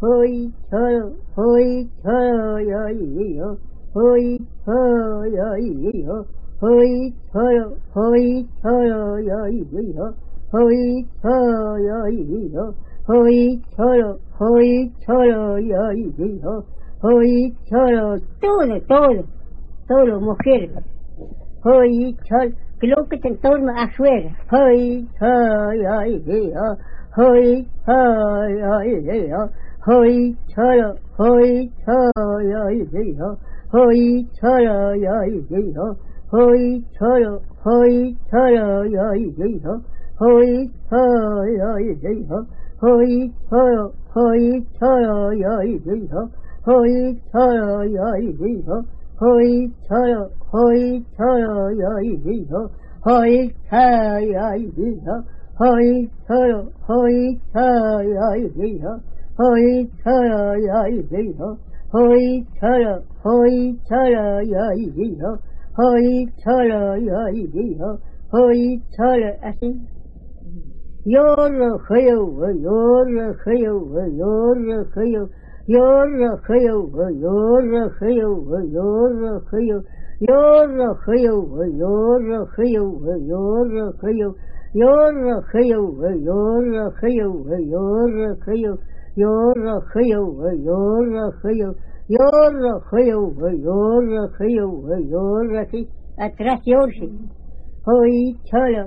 Hoy chalo, hoy chalo, yo, hoy chalo, yo, hoy chalo, hoy chalo, yo, hoy chalo, yo, hoy chalo, hoy chalo, yo, hoy chalo, todo, mujer. Hoy chalo, creo que te entorno a suegra. Hoy chalo, yo, hoy chalo, yo. Hoy chalo, hoy chalo, yo, hoy chalo, yo, hoy chalo, hoy chalo, yo, hoy chalo, yo, hoy chalo, hoy chalo, yo, hoy chalo, yo, hoy chalo, hoy chalo, yo, hoy chalo, yo, hoy chalo, hoy chalo, yo. Hoy chalo, yo, hoy chalo, hoy chalo, yo, hoy chalo, yo, hoy chalo, así. Yorro hayo, yorro hayo, yorro hayo, yorro hayo, yorro hayo, yorro hayo, yorro hayo, yorro hayo, yorro hayo, yorro hayo, yorro hayo, yorro hayo. Yorro hayo, yorro hayo, yorro hayo, yorro hayo, yorro así, atrás yorse. Hoy chalo,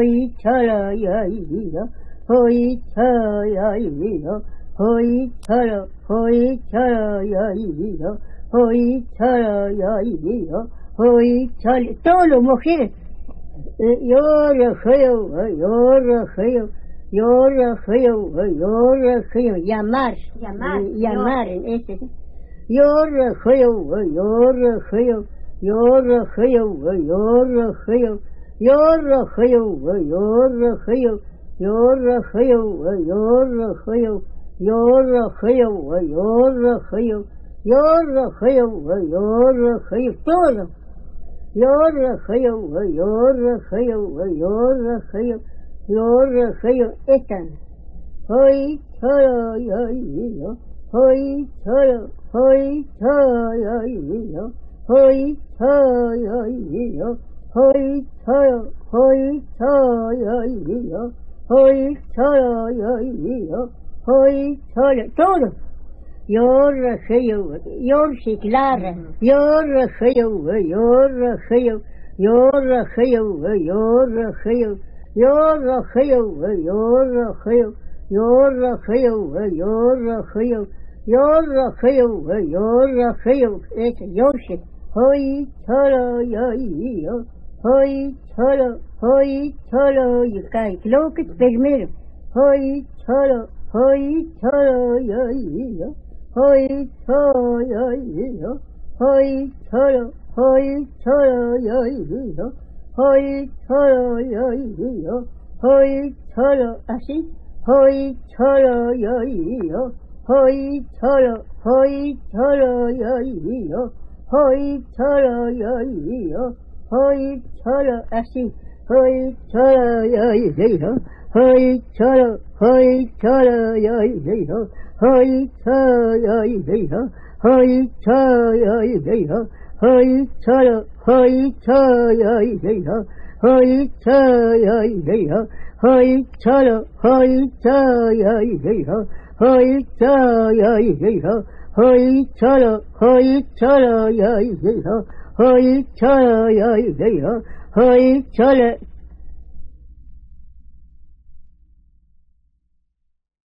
yo, hoy chalo, yo, hoy chalo, yo, hoy chalo, yo, hoy chalo, todo mujeres. Yorro hayo, yorro hayo. Yorro hayo, llamar, ese. Yorro hayo, yorro hayo, yorro hayo, yorro hayo, yorro hayo, yorro hayo, yorro hayo, yorro hayo, yorro hayo, yorro hayo, yorro hayo, yorro hayo, todo. Yorro hayo, yorro hayo, yorro hayo. Yorro hayo, están. Hoy chalo, yo, hoy chalo, hoy chalo, yo, hoy chalo, yo, hoy chalo, hoy chalo, yo, hoy chalo, yo, hoy chalo, todo. Yorro hayo, yorse clara, yorro hayo, yorro hayo, yorro hayo, yorro hayo. Yorro hayo, yorro hayo, yorro hayo, yorro hayo, yorro hayo, yorro hayo, ese yorse. Hoy chalo, yo, hoy chalo, yo cae. Creo que primero. Hoy chalo, yo, hoy chalo, yo, hoy chalo, yo. Hoy chalo, yo, hoy chalo, así. Hoy chalo, yo, hoy chalo, yo, hoy chalo, yo, hoy chalo, así. Hoy chalo, yo, hoy chalo, yo, hoy chalo, yo, hoy chalo, yo. Hoy chalo, hoy chalo, yo, hoy chalo, yo, hoy chalo, hoy chalo, yo, hoy chalo, yo, hoy chalo, hoy chalo, yo, hoy chalo, yo, hoy chalo,